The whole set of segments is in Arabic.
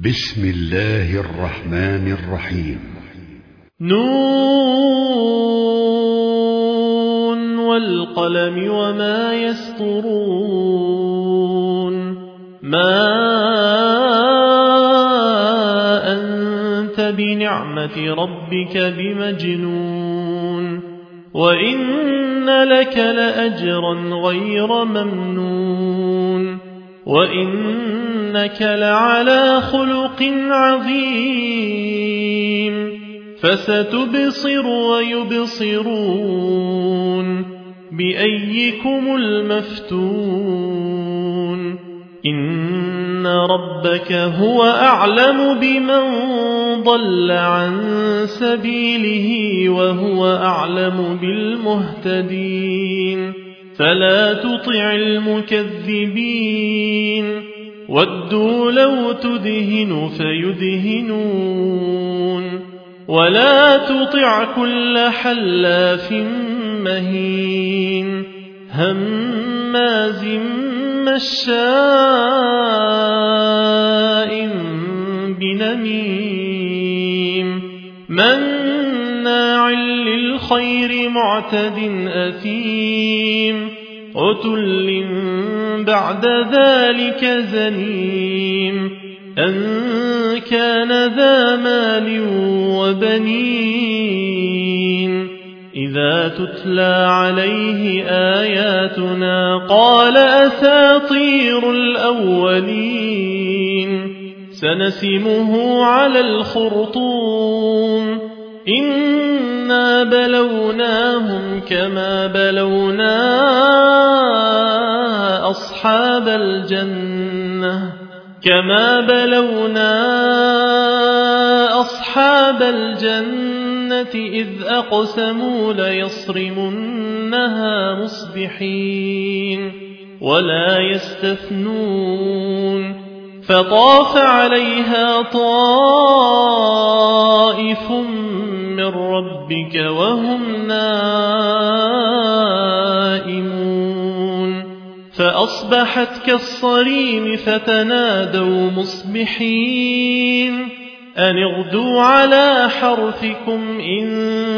بسم الله الرحمن الرحيم. نون والقلم وما يسطرون ما أنت بنعمة ربك بمجنون وإن لك لأجرا غير ممنون وإنك لعلى خلق عظيم فستبصر ويبصرون بأيكم المفتون إن ربك هو أعلم بمن ضل عن سبيله وهو أعلم بالمهتدين فلا تطع المكذبين ودوا لو تدهن فيدهنون ولا تطع كل حلاف مهين هماز مشاء بنميم مناع للخير معتد أثيم عتل بعد ذلك زنيم أن كان ذا مال وبنين إذا تتلى عليه آياتنا قال أساطير الأولين سنسمه على الخرطوم إنا بلوناهم كما بلونا أصحاب الجنة إذ أقسموا ليصرمنها مصبحين ولا يستثنون فطاف عليها طائف من ربك وهم نائمون فأصبحت كالصريم فتنادوا مصبحين أن اغدوا على حرثكم إن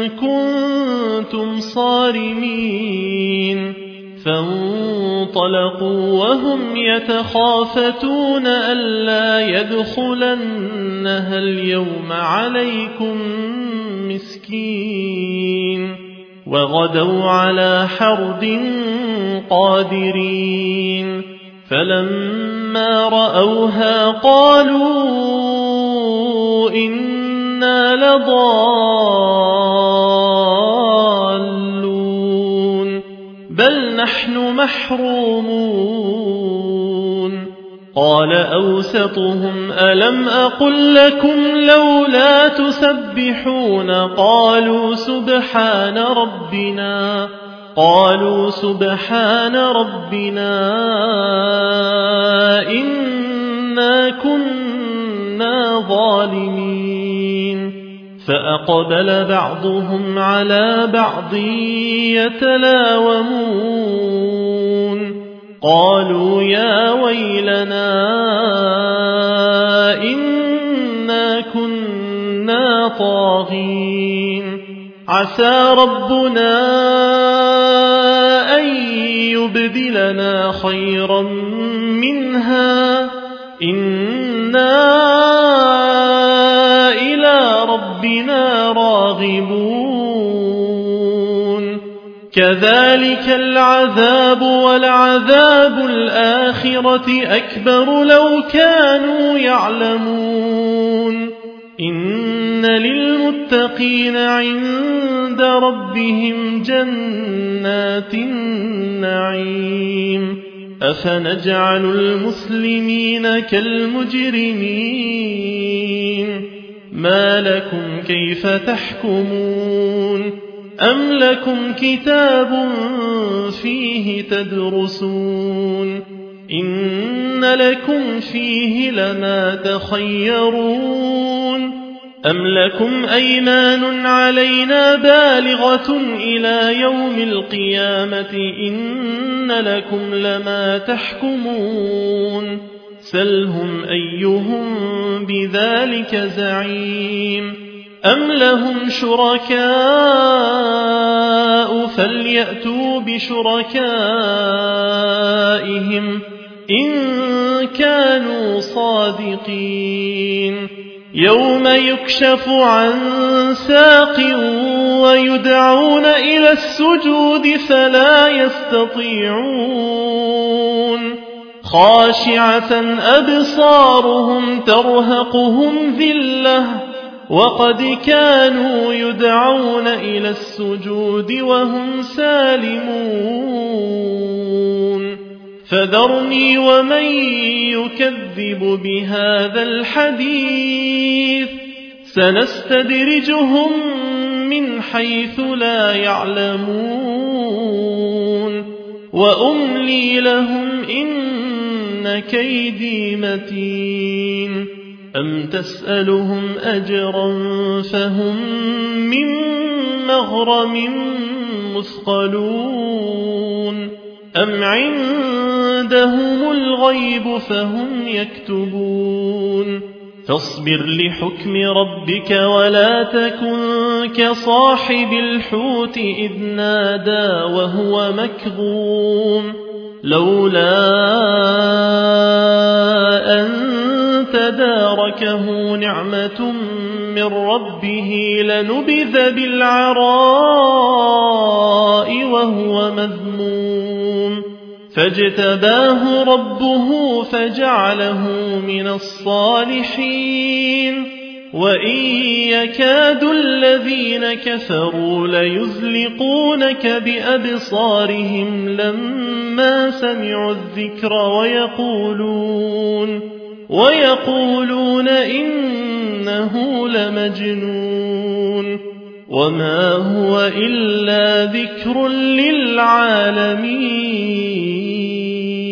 كنتم صارمين فانطلقوا وهم يتخافتون ألا يدخلنها اليوم عليكم مسكين وغدوا على حرد قادرين فلما رأوها قالوا إنا لضالون بل نحن محرومون قال أوسطهم ألم أقل لكم لولا تسبحون قالوا سبحان ربنا إنا كنا ظالمين فأقبل بعضهم على بعض يتلاومون قالوا يا ويلنا إنا كنا طاغين عسى ربنا أن يبدلنا خيرا منها إنا إلى ربنا راغبون كذلك العذاب ولعذاب الآخرة أكبر لو كانوا يعلمون إن للمتقين عند ربهم جنات النعيم أفنجعل المسلمين كالمجرمين ما لكم كيف تحكمون أم لكم كتاب فيه تدرسون إن لكم فيه لما تخيرون أم لكم أيمان علينا بالغة إلى يوم القيامة إن لكم لما تحكمون سلهم أيهم بذلك زعيم أم لهم شركاء فليأتوا بشركائهم إن كانوا صادقين يوم يكشف عن ساق ويدعون إلى السجود فلا يستطيعون خاشعة أبصارهم ترهقهم ذلة وقد كانوا يدعون إلى السجود وهم سالمون فذرني ومن يكذب بهذا الحديث سنستدرجهم من حيث لا يعلمون وأملي لهم إن كيدي متين أم تسألهم أجرا فهم من مغرم مثقلون أم عندهم الغيب فهم يكتبون فاصبر لحكم ربك ولا تكن كصاحب الحوت إذ نادى وهو مكظوم لولا أن تداركه نعمة من ربه لنبذ بالعراء وهو مذموم فاجتباه ربه فجعله من الصالحين وإن يكاد الذين كفروا ليزلقونك بأبصارهم لما سمعوا الذكر ويقولون إنه لمجنون وما هو إلا ذكر للعالمين